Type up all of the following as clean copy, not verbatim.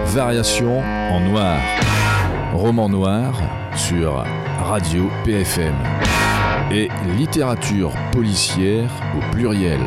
Variation en noir. Roman noir sur Radio PFM. Et littérature policière au pluriel.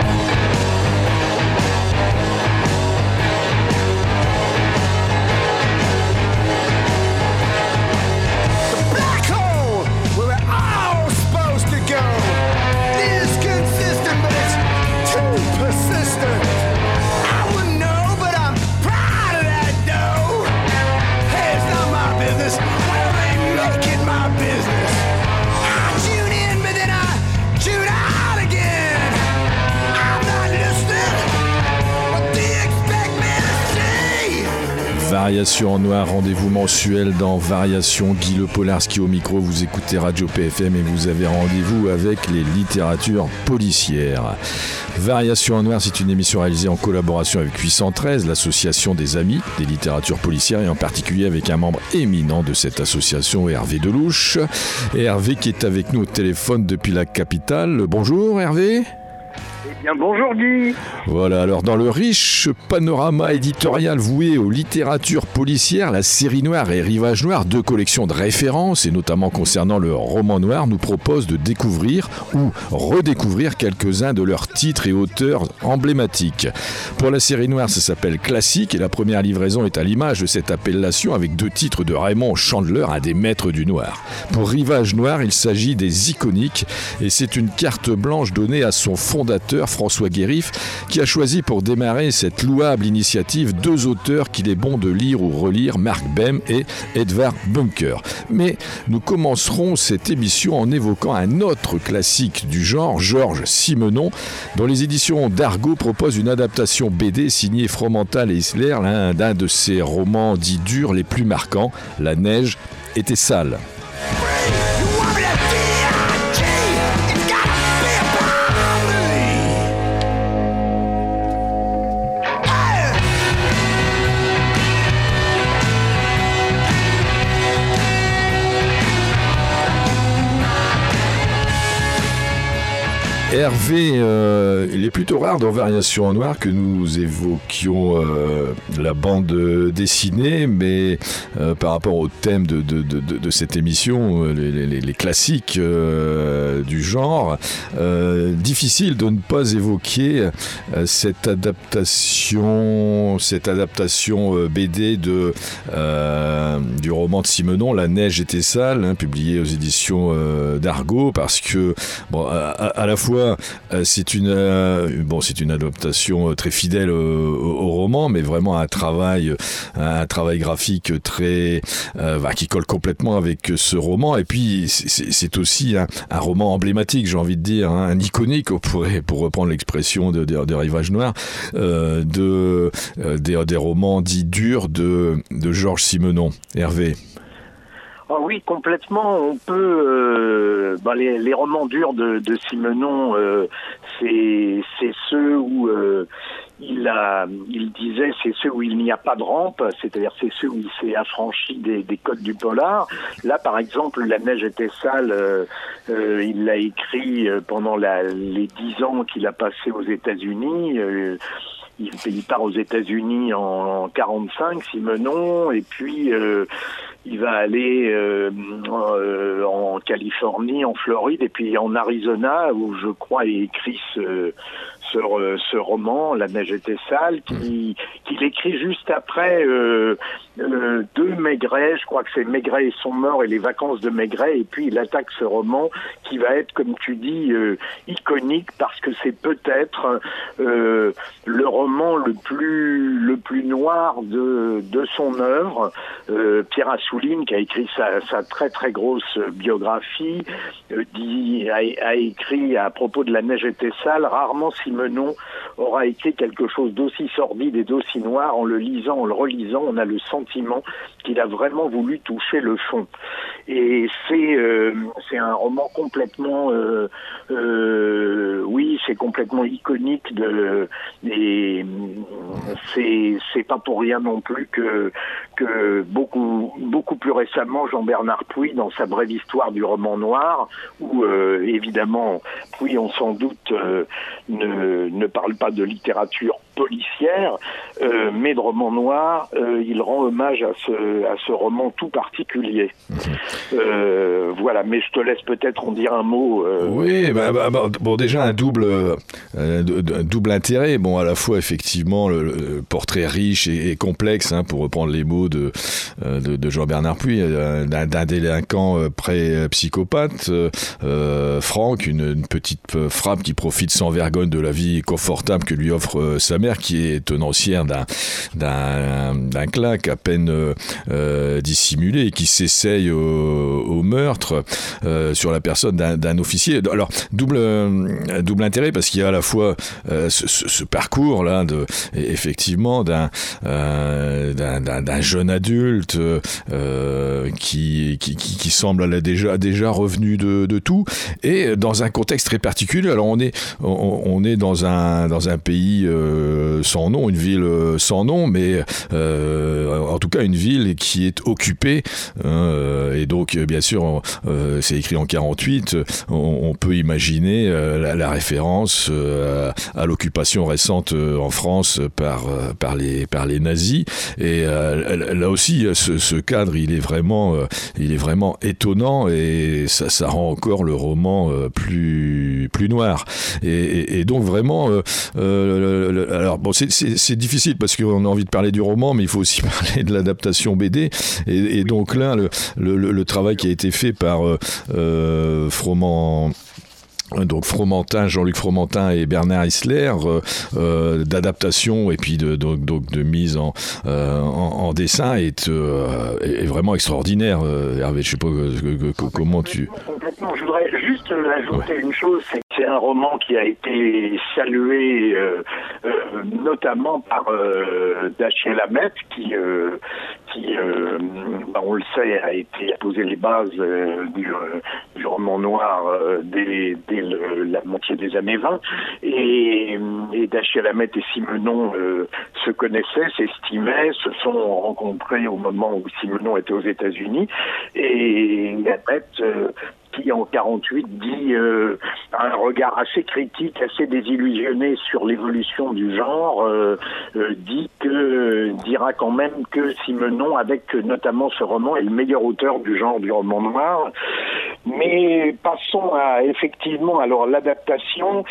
Variation en noir, rendez-vous mensuel dans Variation. Guy Le Polarski au micro, vous écoutez Radio PFM et vous avez rendez-vous avec les littératures policières. Variation en noir, c'est une émission réalisée en collaboration avec 813, l'association des amis des littératures policières, et en particulier avec un membre éminent de cette association, Hervé Delouche. Et Hervé qui est avec nous au téléphone depuis la capitale. Bonjour Hervé. Eh bien, bonjour Guy. Voilà, alors dans le riche panorama éditorial voué aux littératures policières, la série noire et Rivage noir, deux collections de référence, et notamment concernant le roman noir, nous propose de découvrir ou redécouvrir quelques-uns de leurs titres et auteurs emblématiques. Pour la série noire, ça s'appelle Classique, et la première livraison est à l'image de cette appellation avec deux titres de Raymond Chandler, un des maîtres du noir. Pour Rivage noir, il s'agit des iconiques, et c'est une carte blanche donnée à son fondateur, François Guérif, qui a choisi pour démarrer cette louable initiative deux auteurs qu'il est bon de lire ou relire, Marc Bem et Edvard Bunker. Mais nous commencerons cette émission en évoquant un autre classique du genre, Georges Simenon, dont les éditions d'Argo proposent une adaptation BD signée Fromental et Isler, l'un d'un de ses romans dits durs les plus marquants, La neige était sale. Hervé, il est plutôt rare dans Variation en noir que nous évoquions la bande dessinée, mais par rapport au thème de cette émission, les classiques du genre, difficile de ne pas évoquer cette adaptation BD du roman de Simenon, La neige était sale, publié aux éditions d'Argo, parce que bon, à la fois c'est une adaptation très fidèle au roman, mais vraiment un travail graphique très qui colle complètement avec ce roman. Et puis c'est aussi un roman emblématique, j'ai envie de dire, un iconique, pour reprendre l'expression de Rivage noir, des romans dits durs de Georges Simenon. Hervé. Ah oui, complètement. On peut les romans durs de Simenon, c'est ceux où il disait c'est ceux où il n'y a pas de rampe, c'est-à-dire c'est ceux où il s'est affranchi des codes du polar. Là, par exemple, La neige était sale, il l'a écrit pendant les 10 ans qu'il a passé aux États-Unis. Il part aux États-Unis en 45, Simenon, et puis il va aller en Californie, en Floride, et puis en Arizona, où je crois il écrit ce roman, La neige était sale, qu'il écrit juste après deux Maigret. Je crois que c'est Maigret et son mort et les vacances de Maigret, et puis il attaque ce roman qui va être, comme tu dis, iconique, parce que c'est peut-être le roman le plus noir de son œuvre. Pierre Assouline, qui a écrit sa très très grosse biographie, a écrit à propos de La neige était sale, rarement Simenon aura écrit quelque chose d'aussi sordide et d'aussi noir. En le lisant, en le relisant, on a le sentiment sentiment qu'il a vraiment voulu toucher le fond. Et c'est un roman complètement, oui, c'est complètement iconique et c'est pas pour rien non plus que beaucoup plus récemment Jean-Bernard Puy, dans sa brève histoire du roman noir, où évidemment Puy, on s'en doute, ne parle pas de littérature policière, mais de roman noir, il rend hommage à ce roman tout particulier. Voilà, mais je te laisse peut-être en dire un mot. Oui, bon, déjà un double intérêt. Bon, à la fois effectivement le portrait riche et complexe, hein, pour reprendre les mots de Jean-Bernard Puy, d'un délinquant pré-psychopathe, Franck, une petite frappe qui profite sans vergogne de la vie confortable que lui offre sa mère, qui est tenancière d'un claque à peine dissimulé, et qui s'essaye au meurtre sur la personne d'un officier. Alors double intérêt, parce qu'il y a à la fois ce parcours là effectivement d'un jeune adulte qui semble déjà revenu de tout, et dans un contexte très particulier. Alors on est dans un pays sans nom, une ville sans nom, mais en tout cas une ville qui est occupée, et donc bien sûr c'est écrit en 48, on peut imaginer la référence à l'occupation récente en France par les nazis, et là aussi ce cadre il est vraiment étonnant, et ça rend encore le roman plus noir, et donc vraiment alors bon, c'est difficile parce qu'on a envie de parler du roman, mais il faut aussi parler de l'adaptation BD, et donc là le travail qui a été fait par Jean-Luc Fromentin et Bernard Isler, d'adaptation et puis de mise en dessin est vraiment extraordinaire. Hervé, je sais pas comment tu... Complètement. Je voudrais juste ajouter une chose, c'est un roman qui a été salué notamment par Dashiell Hammett, qui on le sait, a posé les bases du roman noir dès la moitié des années 20, et Dashiell Hammett et Simenon se connaissaient, s'estimaient, se sont rencontrés au moment où Simenon était aux États-Unis, et Hammett qui en 48 dit un regard assez critique, assez désillusionné sur l'évolution du genre, dira quand même que Simenon, avec notamment ce roman, est le meilleur auteur du genre du roman noir. Mais passons à effectivement alors l'adaptation.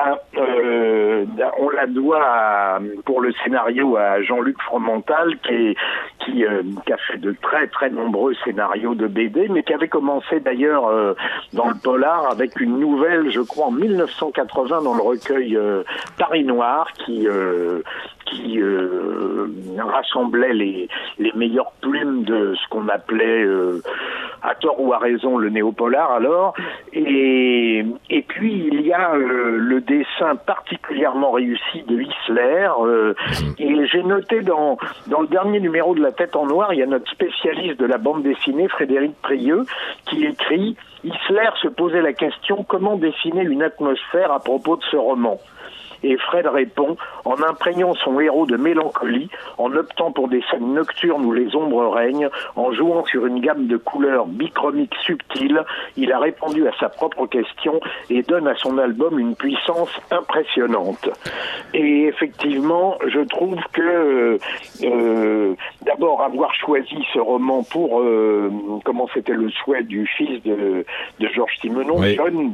On la doit pour le scénario à Jean-Luc Fromental, qui a fait de très très nombreux scénarios de BD, mais qui avait commencé d'ailleurs dans le polar avec une nouvelle, je crois en 1980, dans le recueil Paris Noir, qui rassemblait les meilleures plumes de ce qu'on appelait à tort ou à raison le néopolar alors, et puis il y a le dessin particulièrement réussi de Isler, et j'ai noté dans le dernier numéro de La Tête en Noir, il y a notre spécialiste de la bande dessinée Frédéric Prieux qui écrit: Isler se posait la question comment dessiner une atmosphère à propos de ce roman. Et Fred répond, en imprégnant son héros de mélancolie, en optant pour des scènes nocturnes où les ombres règnent, en jouant sur une gamme de couleurs bichromiques subtiles, il a répondu à sa propre question et donne à son album une puissance impressionnante. Et effectivement, je trouve que d'abord avoir choisi ce roman pour, comment c'était le souhait du fils de Georges Simenon, oui, jeune,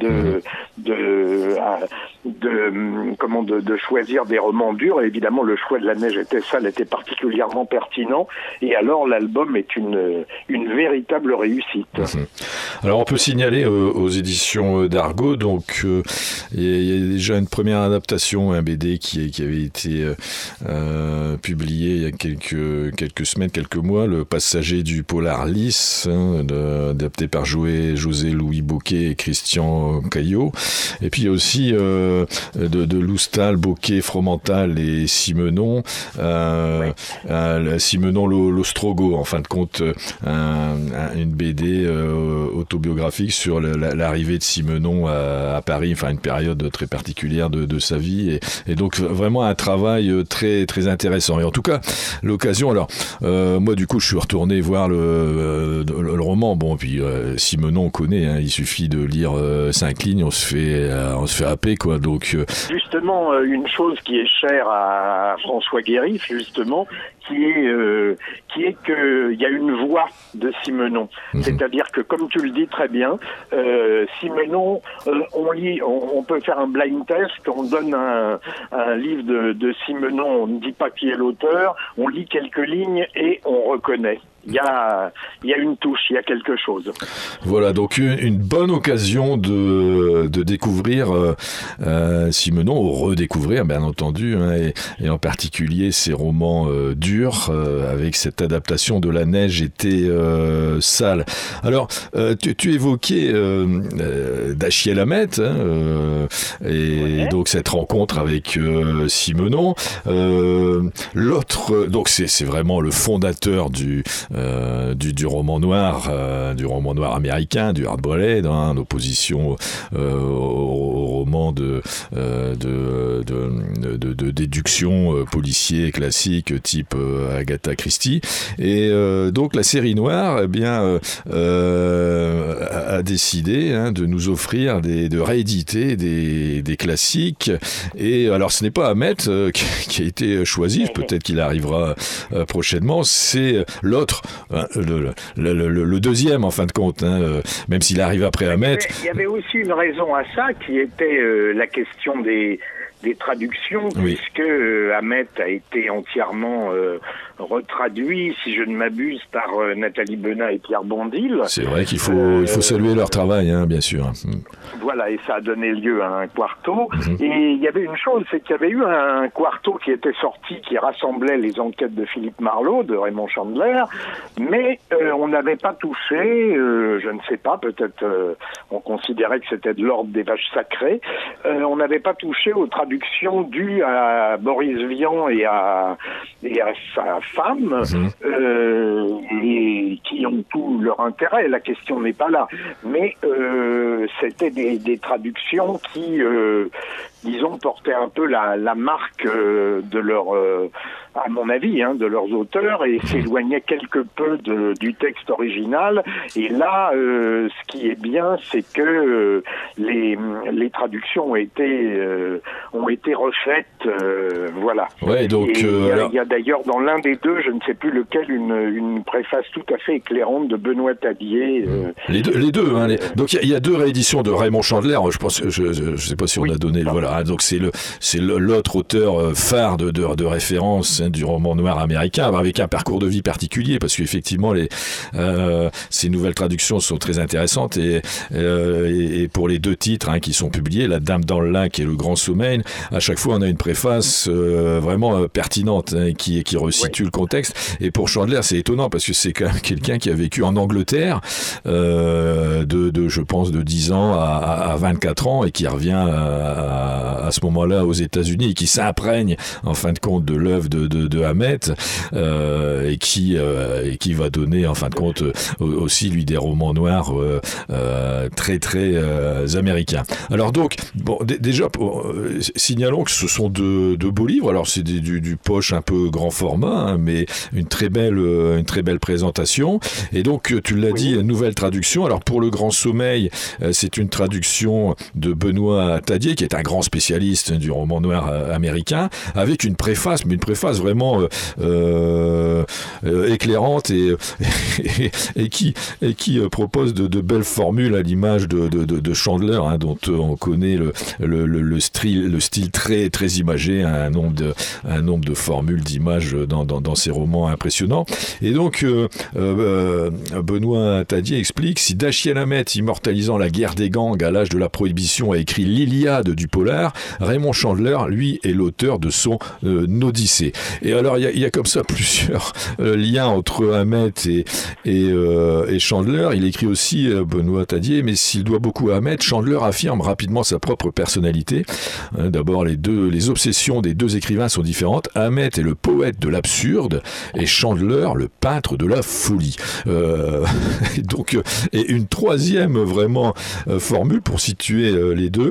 de choisir des romans durs, et évidemment le choix de La Neige était sale était particulièrement pertinent, et alors l'album est une véritable réussite. Alors on peut signaler aux éditions d'Argo, donc il y a déjà une première adaptation, un BD qui avait été publié il y a quelques semaines, quelques mois, Le Passager du polar lisse, adapté par José Louis Bocquet et Christian Caillot, et puis il y a aussi de Lou Postal, Bocquet, Fromental et Simenon. Simenon l'Ostrogo, en fin de compte, une BD autobiographique sur l'arrivée de Simenon à Paris, enfin une période très particulière de sa vie, et donc vraiment un travail très très intéressant. Et en tout cas, l'occasion. Alors moi du coup, je suis retourné voir le roman. Bon, puis Simenon on connaît, hein, il suffit de lire 5 lignes, on se fait happer, quoi. Donc justement, une chose qui est chère à François Guérif, justement, qui est que il y a une voix de Simenon. C'est-à-dire que, comme tu le dis très bien, Simenon, on peut faire un blind test, on donne un livre de Simenon, on ne dit pas qui est l'auteur, on lit quelques lignes et on reconnaît. Il y a une touche, il y a quelque chose. Voilà, donc une bonne occasion de découvrir Simenon, ou redécouvrir bien entendu, hein, et en particulier ses romans durs, avec cette adaptation de La neige était sale. Alors, tu évoquais Dashiell Hammett, hein, et donc cette rencontre avec Simenon. L'autre, donc c'est vraiment le fondateur du roman noir américain, du hard boiled, hein, en opposition au roman de déduction policier classique type Agatha Christie. Et donc la série noire, eh bien, a décidé, hein, de nous offrir de rééditer des classiques. Et alors ce n'est pas Hammett qui a été choisi, peut-être qu'il arrivera prochainement, c'est l'autre, le deuxième en fin de compte, hein, même s'il arrive après Hammett. Il y avait aussi une raison à ça, qui était la question des traductions, oui. Puisque Hammett a été entièrement retraduit, si je ne m'abuse, par Nathalie Benat et Pierre Bondil. C'est vrai qu'il faut saluer leur travail, hein, bien sûr. Voilà, et ça a donné lieu à un quarto. Et il y avait une chose, c'est qu'il y avait eu un quarto qui était sorti, qui rassemblait les enquêtes de Philippe Marlowe, de Raymond Chandler, mais on n'avait pas touché, je ne sais pas, peut-être on considérait que c'était de l'ordre des vaches sacrées, on n'avait pas touché aux traductions dues à Boris Vian et à sa femme, et qui ont tout leur intérêt, la question n'est pas là, mais c'était des traductions qui, disons, portaient un peu la marque de leur, à mon avis, hein, de leurs auteurs, et s'éloignaient quelque peu du texte original. Et là, ce qui est bien, c'est que les traductions ont été refaites, voilà. Ouais, donc il y a d'ailleurs dans l'un des deux, je ne sais plus lequel, une préface tout à fait éclairante de Benoît Tadier. Les deux, hein, donc il y a 2 rééditions de Raymond Chandler. Je pense, je sais pas si on a donné, voilà. Donc c'est l'autre auteur phare de référence, hein, du roman noir américain, avec un parcours de vie particulier, parce qu'effectivement ces nouvelles traductions sont très intéressantes, et pour les 2 titres, hein, qui sont publiés, La Dame dans le lac et Le Grand Sommeil, à chaque fois on a une préface vraiment pertinente, hein, qui resitue le contexte. Et pour Chandler, c'est étonnant parce que c'est quand même quelqu'un qui a vécu en Angleterre je pense de 10 ans à 24 ans, et qui revient à ce moment-là aux États-Unis, et qui s'imprègne en fin de compte de l'œuvre de Hammett, et qui va donner en fin de compte aussi lui des romans noirs très très américains. Alors donc bon, déjà signalons que ce sont de beaux livres. Alors c'est du poche un peu grand format, hein, mais une très belle présentation. Et donc tu l'as dit, nouvelle traduction. Alors pour Le Grand Sommeil, c'est une traduction de Benoît Tadier, qui est un grand spécialiste du roman noir américain, avec une préface, mais une préface vraiment éclairante, et qui propose de belles formules à l'image de Chandler, hein, dont on connaît le style très très imagé, un nombre de formules, d'images dans ses romans impressionnants. Et donc Benoît Tadier explique: si Dashiell Hammett, immortalisant la guerre des gangs à l'âge de la prohibition, a écrit l'Iliade du polar, tard, Raymond Chandler, lui, est l'auteur de son Odyssée. Et alors, il y a comme ça plusieurs liens entre Hamet et Chandler. Il écrit aussi Benoît Tadier, mais s'il doit beaucoup à Hamet, Chandler affirme rapidement sa propre personnalité. D'abord, les obsessions des deux écrivains sont différentes. Hamet est le poète de l'absurde et Chandler le peintre de la folie. Et une troisième vraiment formule pour situer les deux.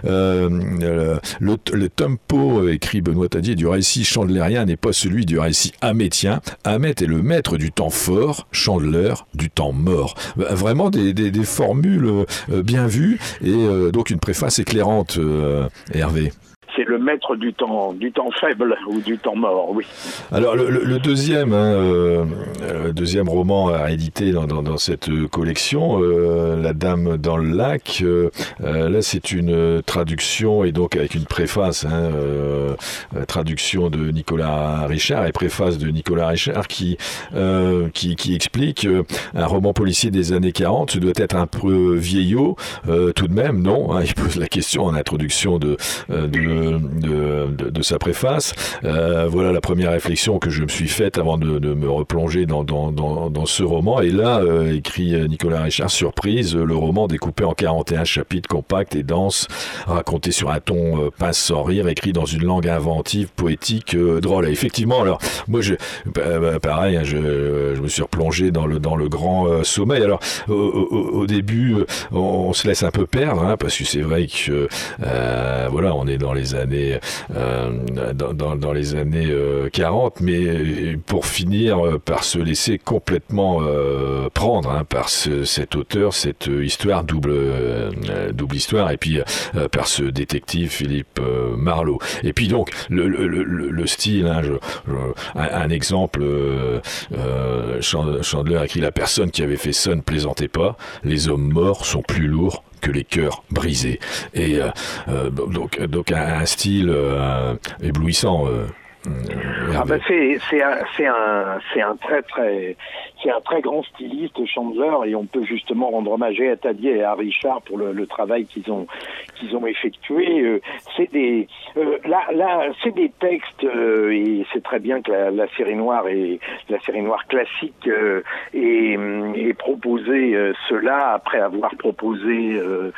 Le tempo, écrit Benoît Tadier, du récit chandlerien n'est pas celui du récit hamétien. Hamet est le maître du temps fort, Chandler du temps mort. Vraiment des formules bien vues et donc une préface éclairante, Hervé. C'est le maître du temps faible ou du temps mort, oui. Alors le deuxième, deuxième roman à éditer dans cette collection, La Dame dans le lac. Là, c'est une traduction et donc avec une préface, traduction de Nicolas Richard et préface de Nicolas Richard qui explique un roman policier des années 40, ce doit être un peu vieillot, tout de même, non, il pose la question en introduction de sa préface. Voilà la première réflexion que je me suis faite avant de me replonger dans ce roman. Et là, écrit Nicolas Richard, surprise, le roman découpé en 41 chapitres compacts et denses, raconté sur un ton pince sans rire, écrit dans une langue inventive, poétique, drôle. Et effectivement, alors, moi, pareil, je me suis replongé dans le grand sommeil. Alors, au début, on se laisse un peu perdre, parce que c'est vrai que, voilà, on est dans les années dans les années 40, mais pour finir par se laisser complètement prendre par cet auteur, cette histoire double histoire, et puis par ce détective Philippe Marlowe. Et puis donc le style, un exemple, Chandler a écrit: la personne qui avait fait ça ne plaisantait pas, les hommes morts sont plus lourds que les cœurs brisés. Et donc un style éblouissant. C'est un très grand styliste, Chandler, et on peut justement rendre hommage à Tadier et à Richard pour le travail qu'ils ont effectué. C'est des textes, et c'est très bien que la série noire classique ait proposé cela après avoir proposé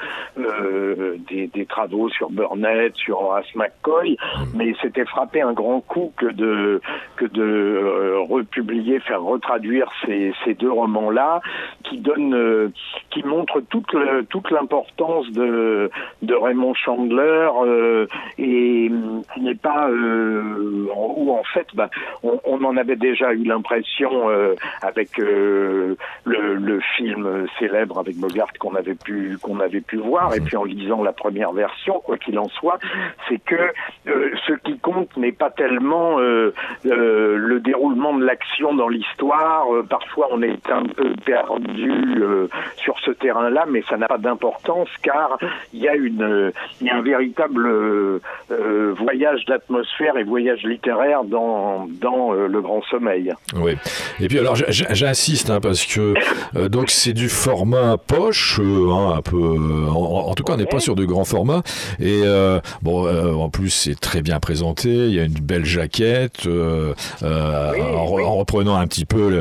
des travaux sur Burnett, sur Horace McCoy, mais c'était frappé un grand coup que de republier, faire retraduire ces deux romans-là, qui montrent toute l'importance de Raymond Chandler, et qui n'est pas où en fait on en avait déjà eu l'impression avec le film célèbre avec Bogart qu'on avait pu voir, et puis en lisant la première version, quoi qu'il en soit, c'est que ce qui compte n'est pas tellement le déroulement de l'action dans l'histoire. Parfois on est un peu perdu sur ce terrain-là, mais ça n'a pas d'importance, car il y a un véritable voyage d'atmosphère et voyage littéraire dans Le Grand Sommeil. Oui. Et puis alors j'insiste, parce que donc c'est du format poche, un peu. En tout cas, on n'est pas sur de grands formats. Et en plus c'est très bien présenté. Il y a une belle jaquette. En reprenant un petit peu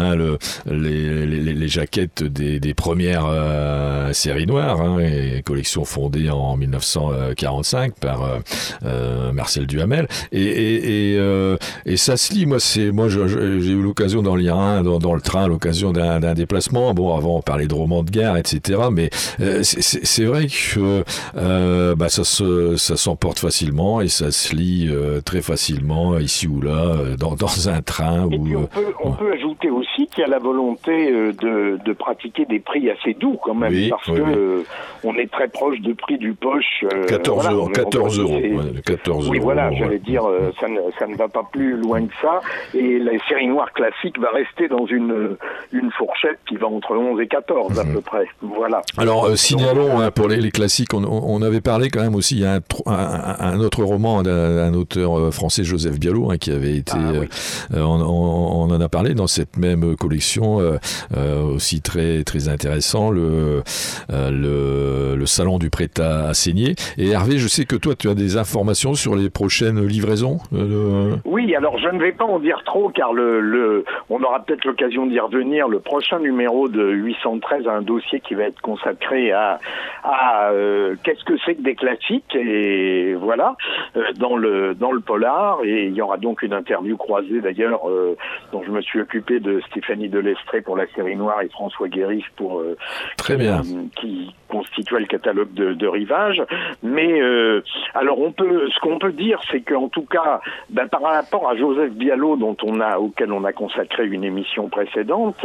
les jaquettes des premières séries noires, et collection fondée en 1945 par Marcel Duhamel, et ça se lit. Moi j'ai eu l'occasion d'en lire un dans le train à l'occasion d'un déplacement. Bon, avant on parlait de romans de gare, etc., mais c'est vrai que ça s'emporte facilement et ça se lit très facilement ici ou là dans un train. Et puis on peut ajouter aussi qu'il y a la volonté de pratiquer des prix assez doux quand même, parce que on est très proche de prix du poche. 14 euros. 14 euros. Oui, voilà, j'allais dire, ça ne va pas plus loin que ça. Et la série noire classique va rester dans une fourchette qui va entre 11 et 14 à peu près. Voilà. Alors, signalons, pour les classiques, on avait parlé quand même aussi, il y a un autre roman d'un auteur français, Joseph Bialot, qui avait été... on en a parlé dans cette même une collection aussi très très intéressant, le salon du prêt à saigner. Et Hervé, je sais que toi tu as des informations sur les prochaines livraisons. Oui, alors je ne vais pas en dire trop car on aura peut-être l'occasion d'y revenir. Le prochain numéro de 813 a un dossier qui va être consacré à qu'est-ce que c'est que des classiques, et voilà, dans le polar. Et il y aura donc une interview croisée d'ailleurs dont je me suis occupé de Stéphanie Delestré pour la série noire et François Guérif pour très bien, qui constituait le catalogue de Rivage. Mais alors ce qu'on peut dire, c'est qu'en tout cas, par rapport à Joseph Bialot auquel on a consacré une émission précédente,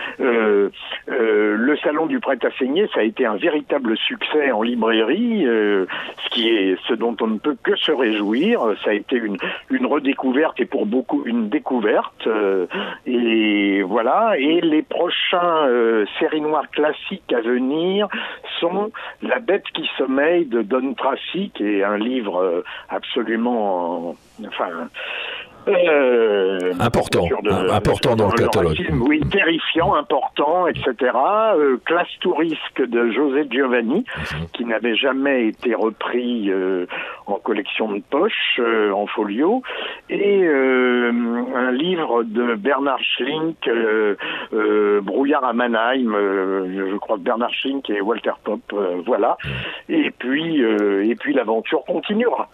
le salon du prêt à saigner, ça a été un véritable succès en librairie, ce dont on ne peut que se réjouir. Ça a été une redécouverte et pour beaucoup une découverte. Et voilà. Et les prochains séries noires classiques à venir sont La Bête qui sommeille de Don Tracy, qui est un livre absolument important dans le catalogue. Oui, terrifiant, important, etc. Classe Tourisque de José Giovanni, qui n'avait jamais été repris en collection de poche, en folio, et un livre de Bernard Schlink, Brouillard à Mannheim, je crois que Bernard Schlink et Walter Popp, voilà. Et puis l'aventure continuera.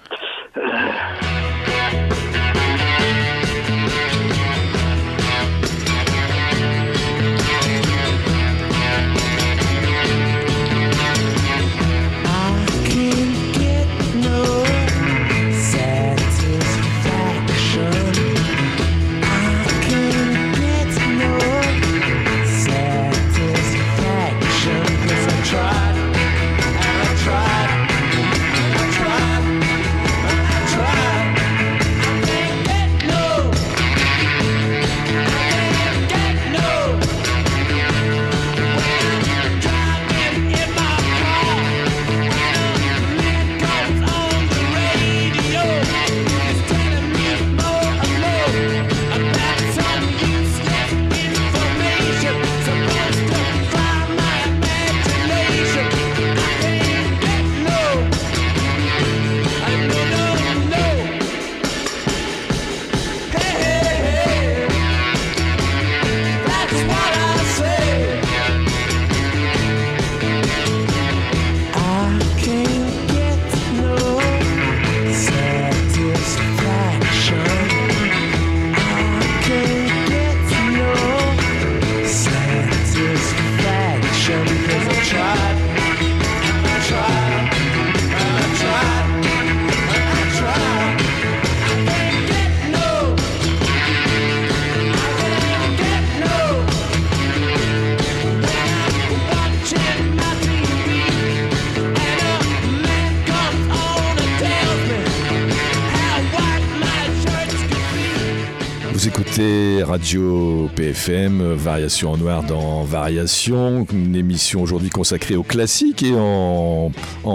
écoutez Radio PFM, Variation en noir dans Variation, une émission aujourd'hui consacrée aux classiques et en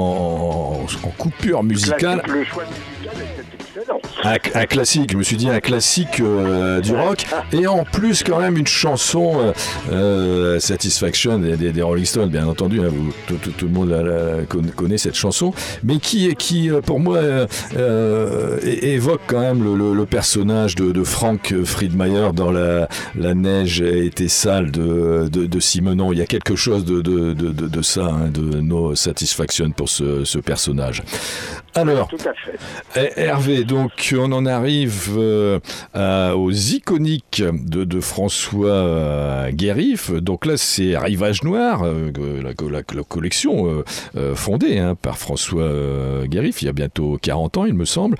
coupure musicale. Le choix musical est excellent. Un classique, je me suis dit un classique du rock, et en plus quand même une chanson Satisfaction des Rolling Stones, bien entendu, hein, tout le monde connaît cette chanson, mais qui pour moi évoque quand même le personnage de Frank Friedmayer dans La neige était sale de Simenon. Il y a quelque chose de ça, hein, de No Satisfaction pour ce personnage. Alors, tout à fait. Hervé, donc on en arrive aux iconiques de François Guérif. Donc là, c'est Rivage Noir, la collection fondée par François Guérif, il y a bientôt 40 ans, il me semble.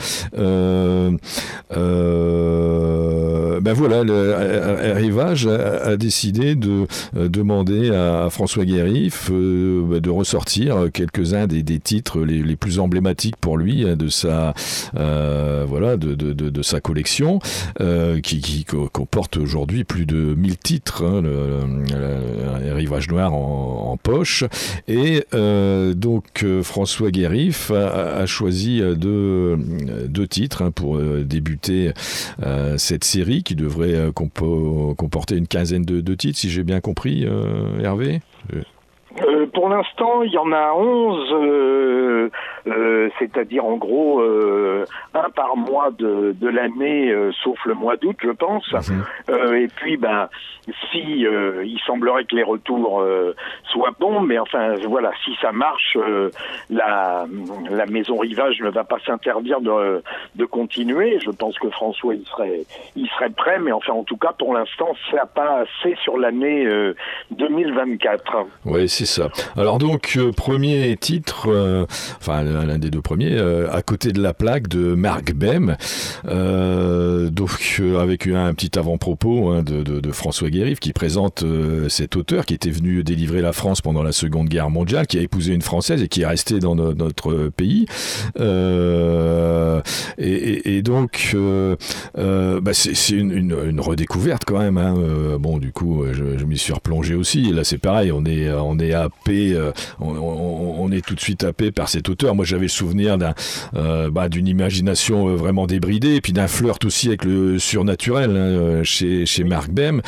Voilà, Rivage a décidé de demander à François Guérif de ressortir quelques-uns des titres les plus emblématiques pour lui, de sa de sa collection, qui comporte aujourd'hui plus de 1000 titres, Rivage Noir en poche. Et donc François Guérif a choisi deux titres pour débuter cette série qui qui devrait comporter une quinzaine de titres, si j'ai bien compris, Hervé. Pour l'instant, il y en a 11, c'est-à-dire en gros un par mois de l'année, sauf le mois d'août, je pense. Et puis, si il semblerait que les retours soient bons, mais enfin voilà, si ça marche, la Maison Rivage ne va pas s'interdire de continuer. Je pense que François il serait prêt, mais enfin en tout cas pour l'instant ça n'a pas assez sur l'année 2024. Oui, c'est ça. Alors donc premier titre, l'un des deux premiers, à côté de la plaque de Marc Bem, donc avec un petit avant-propos de François Guériff qui présente cet auteur qui était venu délivrer la France pendant la Seconde Guerre mondiale, qui a épousé une Française et qui est resté dans notre pays. Et donc c'est une redécouverte quand même. Bon, du coup, je m'y suis replongé aussi. Et là, c'est pareil, on est happé, on est tout de suite happé par cet auteur. Moi, j'avais le souvenir d'une imagination vraiment débridée, et puis d'un flirt aussi avec le surnaturel chez Marc Bem,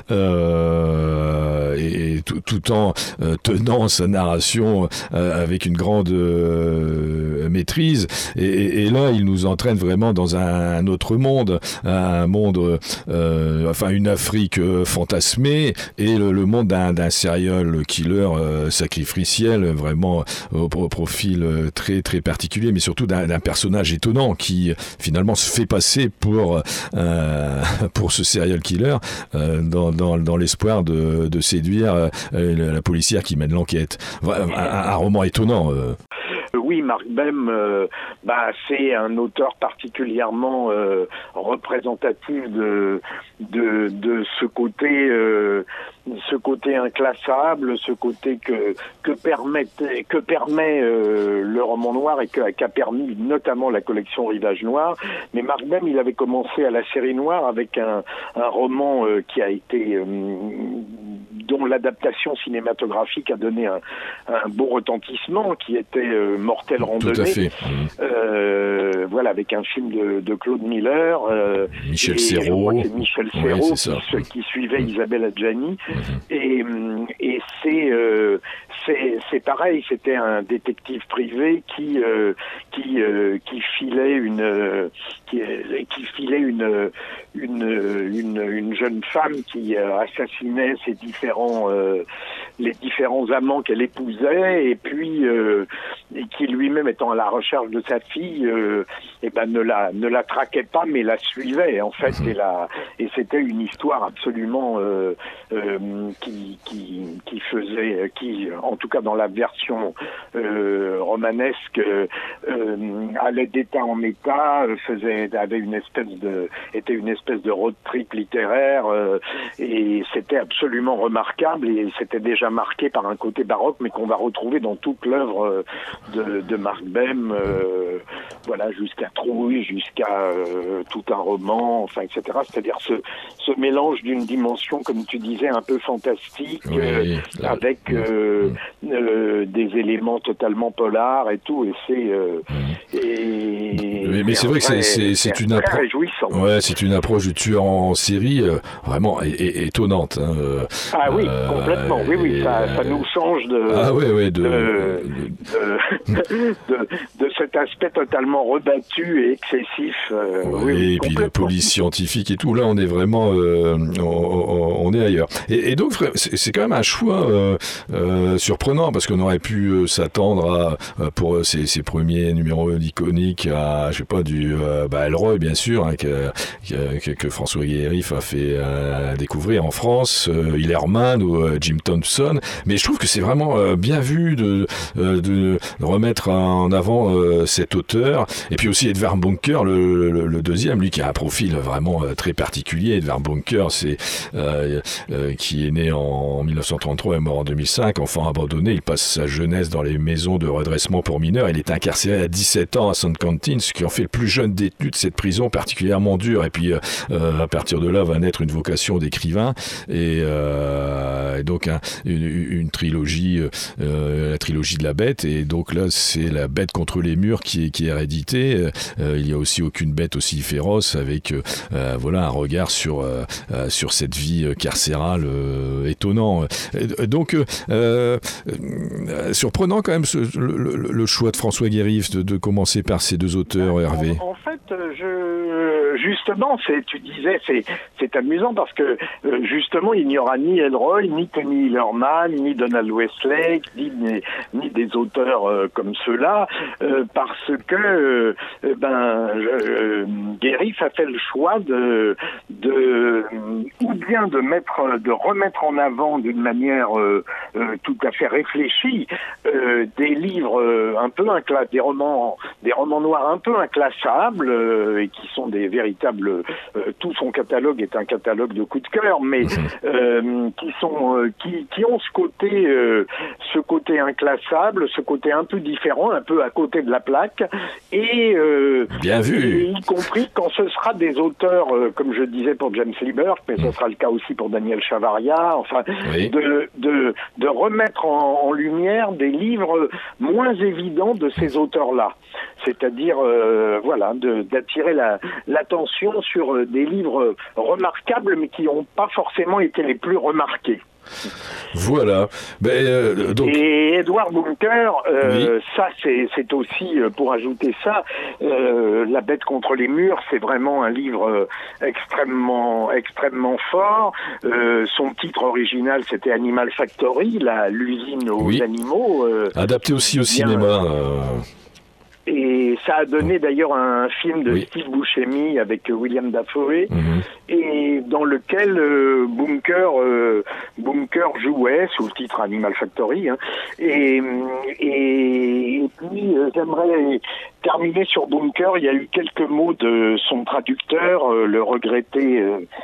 et tout en tenant sa narration avec une grande maîtrise. Et là, il nous entraîne vraiment dans un autre monde, un monde, une Afrique fantasmée, et le monde d'un serial killer sacrificiel, vraiment au profil très très particulier, mais surtout d'un personnage étonnant qui finalement se fait passer pour ce serial killer dans l'espoir de séduire la policière qui mène l'enquête. Un roman étonnant. Oui, Marc Bem, c'est un auteur particulièrement représentatif de ce côté inclassable, ce côté que permet le roman noir et qu'a permis notamment la collection Rivage Noir. Mais Marc Bem, il avait commencé à la série noire avec un roman qui a été dont l'adaptation cinématographique a donné un beau retentissement, qui était Mortel Randonnée. Tout à fait. Avec un film de Claude Miller. Michel Serrault. Michel Serrault qui suivait Isabelle Adjani. Et c'est pareil, c'était un détective privé qui filait une jeune femme qui assassinait les différents amants qu'elle épousait, et puis et qui lui-même, étant à la recherche de sa fille, ne la traquait pas, mais la suivait en fait, et c'était une histoire absolument qui en tout cas dans la version romanesque, allait d'état en état, était une espèce de road trip littéraire, et c'était absolument remarquable, et c'était déjà marqué par un côté baroque, mais qu'on va retrouver dans toute l'œuvre de Marc Bem, jusqu'à Trouille, jusqu'à tout un roman, etc. C'est-à-dire ce mélange d'une dimension, comme tu disais, un peu fantastique, avec des éléments totalement polars et tout, mais c'est vrai que c'est une approche réjouissant. Ouais, c'est une approche du tueur en série vraiment étonnante. Oui, complètement. Oui, ça nous change de cet aspect totalement rebattu et excessif. Et puis la police scientifique et tout, là on est vraiment on est ailleurs. Et donc c'est quand même un choix surprenant, parce qu'on aurait pu s'attendre à pour ces premiers numéros iconiques à du Elroy, bien sûr, que François Guériff a fait découvrir en France, Hillerman ou Jim Thompson, mais je trouve que c'est vraiment bien vu de remettre en avant cet auteur, et puis aussi Edvard Bunker, le deuxième, lui qui a un profil vraiment très particulier. Edvard Bunker, c'est qui est né en 1933 et mort en 2005, enfant abandonné. Il passe sa jeunesse dans les maisons de redressement pour mineurs. Il est incarcéré à 17 ans à St. Quentin, ce qui en fait le plus jeune détenu de cette prison particulièrement dure. Et puis à partir de là va naître une vocation d'écrivain et donc une trilogie, la trilogie de la Bête. Et donc là, c'est la Bête contre les murs qui est rééditée. Il y a aussi Aucune bête aussi féroce avec un regard sur cette vie carcérale étonnant. Donc surprenant quand même le choix de François Guérif de commencer par ces deux auteurs, Hervé. En fait, justement, tu disais, c'est amusant parce que justement, il n'y aura ni Elroy, ni Tony Hillerman, ni Donald Westlake, ni des auteurs comme ceux-là, parce que Guérif a fait le choix ou bien de remettre en avant d'une manière tout à fait réfléchie des livres un peu des romans noirs un peu inclassables et qui sont des véritables tout son catalogue est un catalogue de coups de cœur, mais qui ont ce côté inclassable, ce côté un peu différent, un peu à côté de la plaque, et bien vu, y compris quand ce sera des auteurs comme je disais pour James Liebert, mais ce sera le cas aussi pour Daniel Chavarria, enfin oui. de remettre en lumière des livres moins évidents de ces auteurs-là, c'est-à-dire d'attirer l'attention sur des livres remarquables mais qui n'ont pas forcément été les plus remarqués. Voilà. Donc... Et Edward Bunker, oui. Ça c'est aussi, pour ajouter ça, La Bête contre les murs, c'est vraiment un livre extrêmement fort. Son titre original, c'était Animal Factory, l'usine aux animaux. Adapté aussi au cinéma. Et ça a donné d'ailleurs un film de Steve Buscemi avec William Dafoe, et dans lequel Bunker jouait sous le titre Animal Factory. Et puis j'aimerais terminer sur Bunker. Il y a eu quelques mots de son traducteur, le regretté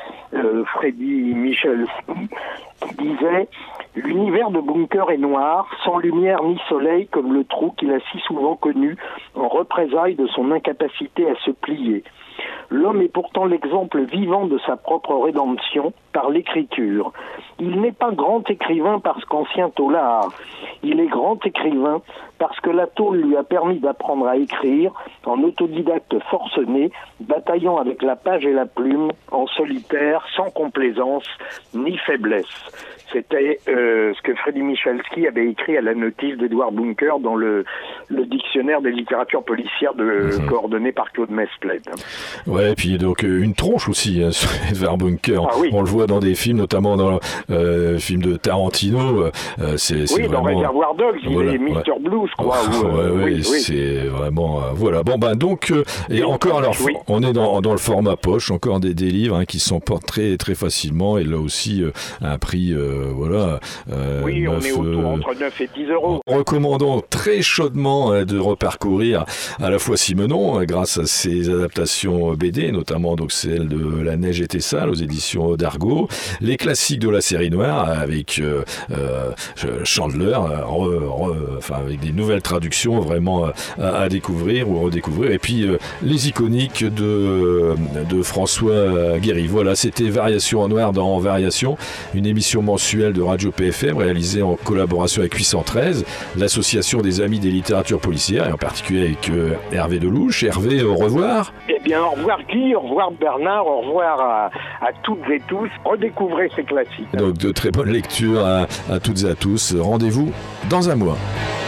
Freddy Michelski, qui disait: l'univers de Bunker est noir, sans lumière ni soleil, comme le trou qu'il a si souvent connu en représailles de son incapacité à se plier. L'homme est pourtant l'exemple vivant de sa propre rédemption par l'écriture. Il n'est pas grand écrivain parce qu'ancien taulard. Il est grand écrivain parce que la tôle lui a permis d'apprendre à écrire en autodidacte forcené, bataillant avec la page et la plume, en solitaire, sans complaisance ni faiblesse. C'était ce que Freddy Michelski avait écrit à la notice d'Edward Bunker dans le dictionnaire des littératures policières coordonné par Claude Mesplède. Ouais, et puis donc une tronche aussi sur Edward Bunker. Ah, oui. On le voit dans des films, notamment dans le film de Tarantino. C'est dans vraiment... Reservoir Dogs, il est Mr. Blue, je crois. C'est vraiment... voilà. Bon, donc, et encore, alors, on est dans le format poche, encore des livres qui s'emportent très, très facilement, et là aussi, un prix... on est entre 9 et 10 euros. Recommandons très chaudement de reparcourir à la fois Simenon, grâce à ses adaptations BD, notamment donc celle de La Neige était sale aux éditions d'Argo, les classiques de la série noire avec Chandler, avec des nouvelles traductions vraiment à découvrir ou redécouvrir, et puis les iconiques de François Guérif. Voilà, c'était Variation en noir dans Variation, une émission mensuelle de Radio PFM réalisée en collaboration avec 813, l'association des amis des littératures policières, et en particulier avec Hervé Delouche. Hervé, au revoir. Eh bien, au revoir Guy, au revoir Bernard, au revoir à toutes et tous. Redécouvrez ces classiques. Donc de très bonnes lectures à toutes et à tous. Rendez-vous dans un mois.